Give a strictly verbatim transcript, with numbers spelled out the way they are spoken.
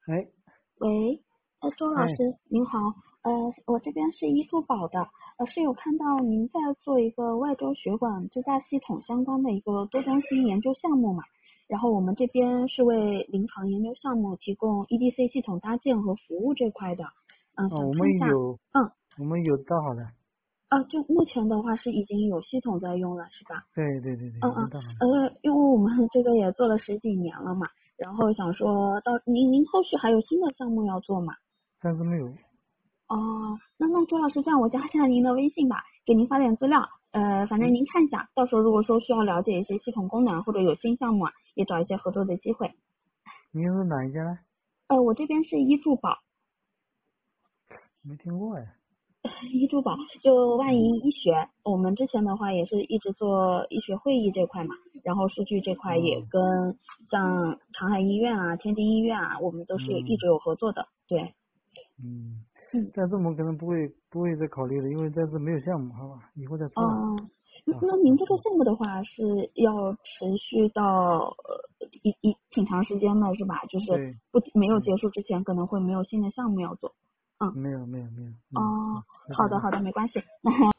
哎喂，呃，周老哎， 师您好，呃，我这边是医助宝的，呃，是有看到您在做一个外周血管支架系统相关的一个多中心研究项目嘛，然后我们这边是为临床研究项目提供 E D C 系统搭建和服务这块的，嗯、呃哦，我想看一下， 们有嗯， 我们有搭好的。 呃，就目前的话是已经有系统在用了，是吧？ 对对对对， 嗯嗯， 已经搭好了。 呃，因为我们这个也做了十几年了嘛，然后想说到您您后续还有新的项目要做吗？ 暂时没有。 哦，那那周老师，这样我加一下您的微信吧，给您发点资料，呃，反正嗯， 您看一下，到时候如果说需要了解一些系统功能或者有新项目啊，也找一些合作的机会。 您是哪一家呢？ 呃，我这边是医助宝， 没听过哎。 医助宝就万嗯。 一医学，我们之前的话也是一直做医学会议这块嘛，然后数据这块也哦。 跟像长海医院啊、天津医院啊，我们都是有一嗯直有合作的，对， 嗯， 嗯。 暂时我们可能不会不会再考虑了，因为暂时没有项目，好吧，以后再说吧。 哦，那啊那您这个啊啊！ 项目的话是要持续到呃一一挺长时间的是吧？就是对不没有对， 结束之前可能会没有新的项目要做。嗯， 没有没有没有，嗯， 哦， 好，再见啊。 好的好的，没关系。那